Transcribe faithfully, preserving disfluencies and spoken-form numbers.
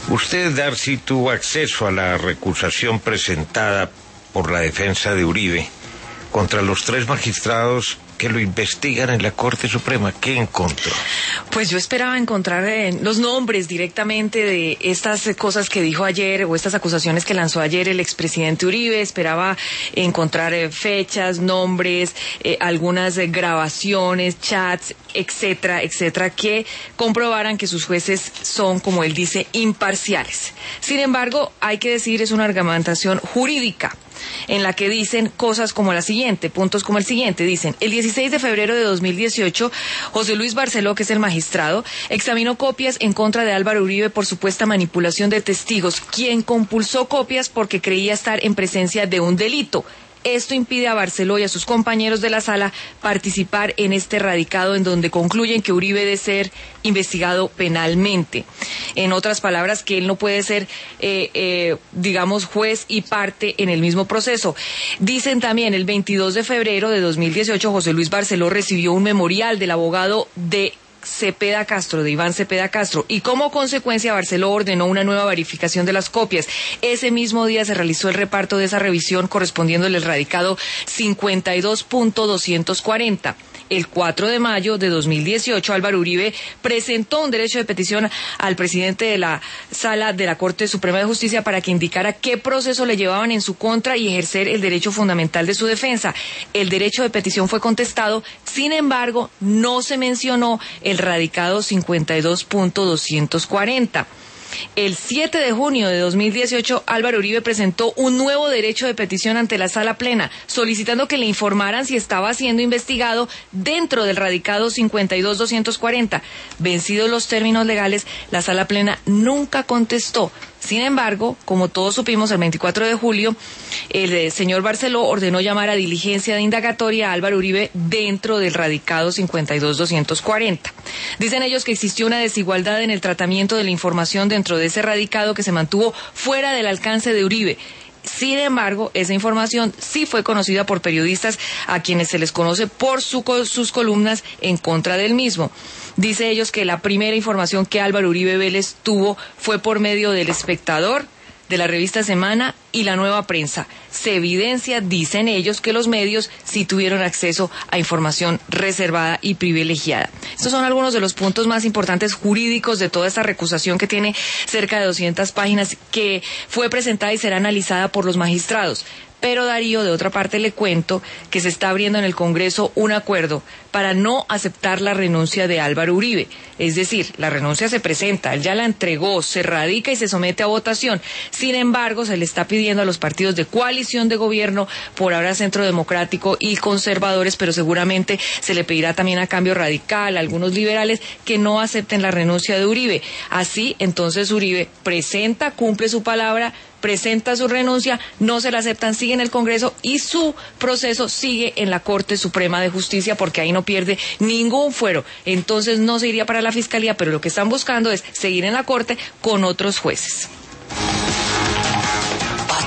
Usted, Darcy, tuvo acceso a la recusación presentada por la defensa de Uribe contra los tres magistrados que lo investigan en la Corte Suprema. ¿Qué encontró? Pues yo esperaba encontrar eh, los nombres directamente de estas cosas que dijo ayer o estas acusaciones que lanzó ayer el expresidente Uribe. Esperaba encontrar eh, fechas, nombres, eh, algunas eh, grabaciones, chats, etcétera, etcétera, que comprobaran que sus jueces son, como él dice, imparciales. Sin embargo, hay que decir, es una argumentación jurídica en la que dicen cosas como la siguiente, puntos como el siguiente. Dicen, el dieciséis de febrero de dos mil dieciocho, José Luis Barceló, que es el magistrado, examinó copias en contra de Álvaro Uribe por supuesta manipulación de testigos, quien compulsó copias porque creía estar en presencia de un delito. Esto impide a Barceló y a sus compañeros de la sala participar en este radicado en donde concluyen que Uribe debe ser investigado penalmente. En otras palabras, que él no puede ser, eh, eh, digamos, juez y parte en el mismo proceso. Dicen también, el veintidós de febrero de dos mil dieciocho, José Luis Barceló recibió un memorial del abogado de Cepeda Castro, de Iván Cepeda Castro, y como consecuencia Barceló ordenó una nueva verificación de las copias. Ese mismo día se realizó el reparto de esa revisión correspondiéndole el radicado cincuenta y dos punto doscientos cuarenta. El cuatro de mayo de dos mil dieciocho, Álvaro Uribe presentó un derecho de petición al presidente de la Sala de la Corte Suprema de Justicia para que indicara qué proceso le llevaban en su contra y ejercer el derecho fundamental de su defensa. El derecho de petición fue contestado, sin embargo, no se mencionó el radicado cincuenta y dos punto doscientos cuarenta. El siete de junio de dos mil dieciocho, Álvaro Uribe presentó un nuevo derecho de petición ante la Sala Plena, solicitando que le informaran si estaba siendo investigado dentro del radicado cincuenta y dos punto doscientos cuarenta. Vencidos los términos legales, la Sala Plena nunca contestó. Sin embargo, como todos supimos, el veinticuatro de julio, el eh, señor Barceló ordenó llamar a diligencia de indagatoria a Álvaro Uribe dentro del radicado cincuenta y dos punto doscientos cuarenta. Dicen ellos que existió una desigualdad en el tratamiento de la información dentro de ese radicado que se mantuvo fuera del alcance de Uribe. Sin embargo, esa información sí fue conocida por periodistas a quienes se les conoce por su, sus columnas en contra del mismo. Dice ellos que la primera información que Álvaro Uribe Vélez tuvo fue por medio del Espectador, de la revista Semana y la Nueva Prensa. Se evidencia, dicen ellos, que los medios sí tuvieron acceso a información reservada y privilegiada. Estos son algunos de los puntos más importantes jurídicos de toda esta recusación que tiene cerca de doscientas páginas, que fue presentada y será analizada por los magistrados. Pero Darío, de otra parte le cuento que se está abriendo en el Congreso un acuerdo para no aceptar la renuncia de Álvaro Uribe. Es decir, la renuncia se presenta, él ya la entregó, se radica y se somete a votación. Sin embargo, se le está pidiendo a los partidos de coalición de gobierno, por ahora Centro Democrático y conservadores, pero seguramente se le pedirá también a Cambio Radical, a algunos liberales, que no acepten la renuncia de Uribe. Así, entonces Uribe presenta, cumple su palabra, presenta su renuncia, no se la aceptan, sigue en el Congreso y su proceso sigue en la Corte Suprema de Justicia, porque ahí no pierde ningún fuero. Entonces no se iría para la Fiscalía, pero lo que están buscando es seguir en la Corte con otros jueces.